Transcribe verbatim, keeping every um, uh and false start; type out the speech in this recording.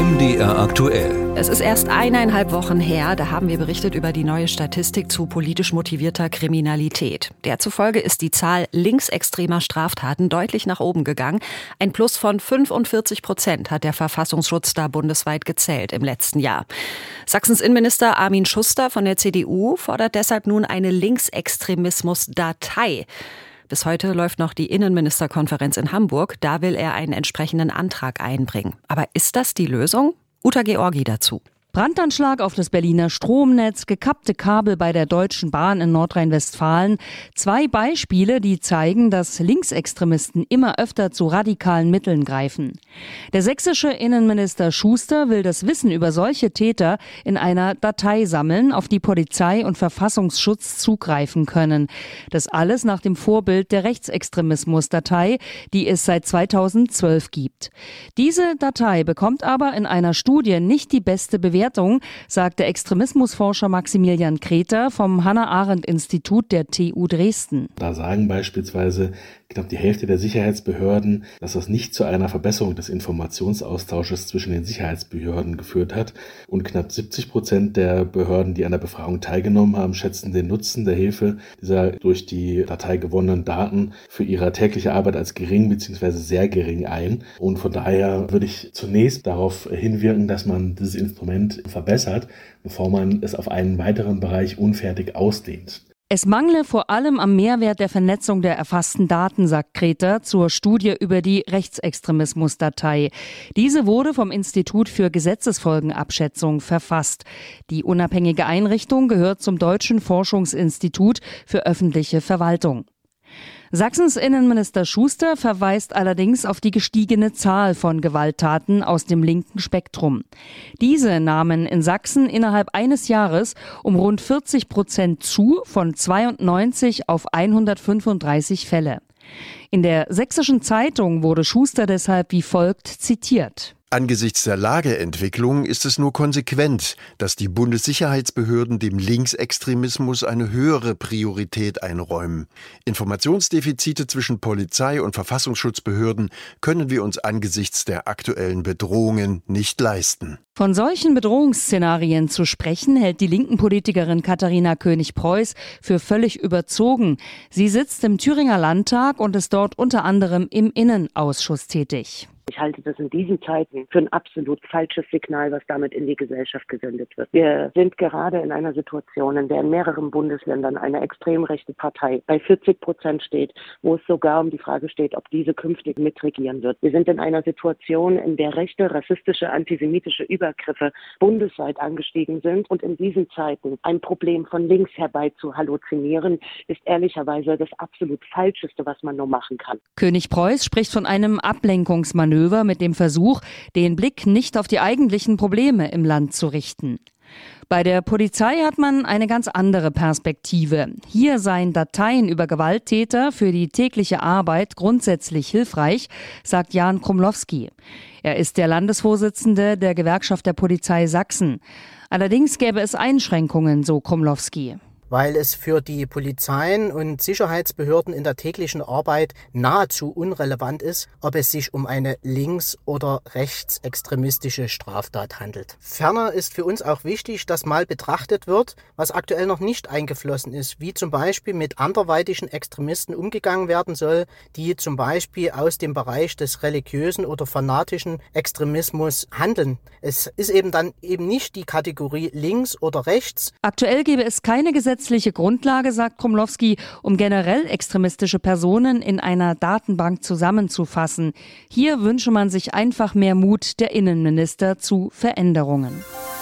M D R aktuell. Es ist erst eineinhalb Wochen her, da haben wir berichtet über die neue Statistik zu politisch motivierter Kriminalität. Der zufolge ist die Zahl linksextremer Straftaten deutlich nach oben gegangen. Ein Plus von fünfundvierzig Prozent hat der Verfassungsschutz da bundesweit gezählt im letzten Jahr. Sachsens Innenminister Armin Schuster von der C D U fordert deshalb nun eine Linksextremismus-Datei. Bis heute läuft noch die Innenministerkonferenz in Hamburg. Da will er einen entsprechenden Antrag einbringen. Aber ist das die Lösung? Uta Georgi dazu. Brandanschlag auf das Berliner Stromnetz, gekappte Kabel bei der Deutschen Bahn in Nordrhein-Westfalen. Zwei Beispiele, die zeigen, dass Linksextremisten immer öfter zu radikalen Mitteln greifen. Der sächsische Innenminister Schuster will das Wissen über solche Täter in einer Datei sammeln, auf die Polizei und Verfassungsschutz zugreifen können. Das alles nach dem Vorbild der Rechtsextremismus-Datei, die es seit zweitausendzwölf gibt. Diese Datei bekommt aber in einer Studie nicht die beste Bewertung, sagt der Extremismusforscher Maximilian Kreter vom Hannah-Arendt-Institut der T U Dresden. Da sagen beispielsweise knapp die Hälfte der Sicherheitsbehörden, dass das nicht zu einer Verbesserung des Informationsaustausches zwischen den Sicherheitsbehörden geführt hat. Und knapp siebzig Prozent der Behörden, die an der Befragung teilgenommen haben, schätzen den Nutzen der Hilfe dieser durch die Datei gewonnenen Daten für ihre tägliche Arbeit als gering bzw. sehr gering ein. Und von daher würde ich zunächst darauf hinwirken, dass man dieses Instrument verbessert, bevor man es auf einen weiteren Bereich unfertig ausdehnt. Es mangle vor allem am Mehrwert der Vernetzung der erfassten Daten, sagt Kreter zur Studie über die Rechtsextremismus-Datei. Diese wurde vom Institut für Gesetzesfolgenabschätzung verfasst. Die unabhängige Einrichtung gehört zum Deutschen Forschungsinstitut für öffentliche Verwaltung. Sachsens Innenminister Schuster verweist allerdings auf die gestiegene Zahl von Gewalttaten aus dem linken Spektrum. Diese nahmen in Sachsen innerhalb eines Jahres um rund vierzig Prozent zu, von zweiundneunzig auf hundertfünfunddreißig Fälle. In der Sächsischen Zeitung wurde Schuster deshalb wie folgt zitiert. Angesichts der Lageentwicklung ist es nur konsequent, dass die Bundessicherheitsbehörden dem Linksextremismus eine höhere Priorität einräumen. Informationsdefizite zwischen Polizei und Verfassungsschutzbehörden können wir uns angesichts der aktuellen Bedrohungen nicht leisten. Von solchen Bedrohungsszenarien zu sprechen, hält die linken Politikerin Katharina König-Preuß für völlig überzogen. Sie sitzt im Thüringer Landtag und ist dort unter anderem im Innenausschuss tätig. Ich halte das in diesen Zeiten für ein absolut falsches Signal, was damit in die Gesellschaft gesendet wird. Wir sind gerade in einer Situation, in der in mehreren Bundesländern eine extrem rechte Partei bei vierzig Prozent steht, wo es sogar um die Frage steht, ob diese künftig mitregieren wird. Wir sind in einer Situation, in der rechte, rassistische, antisemitische Übergriffe bundesweit angestiegen sind. Und in diesen Zeiten ein Problem von links herbei zu halluzinieren, ist ehrlicherweise das absolut Falscheste, was man nur machen kann. König-Preuß spricht von einem Ablenkungsmanöver mit dem Versuch, den Blick nicht auf die eigentlichen Probleme im Land zu richten. Bei der Polizei hat man eine ganz andere Perspektive. Hier seien Dateien über Gewalttäter für die tägliche Arbeit grundsätzlich hilfreich, sagt Jan Krumlowski. Er ist der Landesvorsitzende der Gewerkschaft der Polizei Sachsen. Allerdings gäbe es Einschränkungen, so Krumlowski. Weil es für die Polizeien und Sicherheitsbehörden in der täglichen Arbeit nahezu unrelevant ist, ob es sich um eine links- oder rechtsextremistische Straftat handelt. Ferner ist für uns auch wichtig, dass mal betrachtet wird, was aktuell noch nicht eingeflossen ist, wie zum Beispiel mit anderweitigen Extremisten umgegangen werden soll, die zum Beispiel aus dem Bereich des religiösen oder fanatischen Extremismus handeln. Es ist eben dann eben nicht die Kategorie links oder rechts. Aktuell gäbe es keine Gesetze gesetzliche Grundlage, sagt Krumlowski, um generell extremistische Personen in einer Datenbank zusammenzufassen. Hier wünsche man sich einfach mehr Mut der Innenminister zu Veränderungen.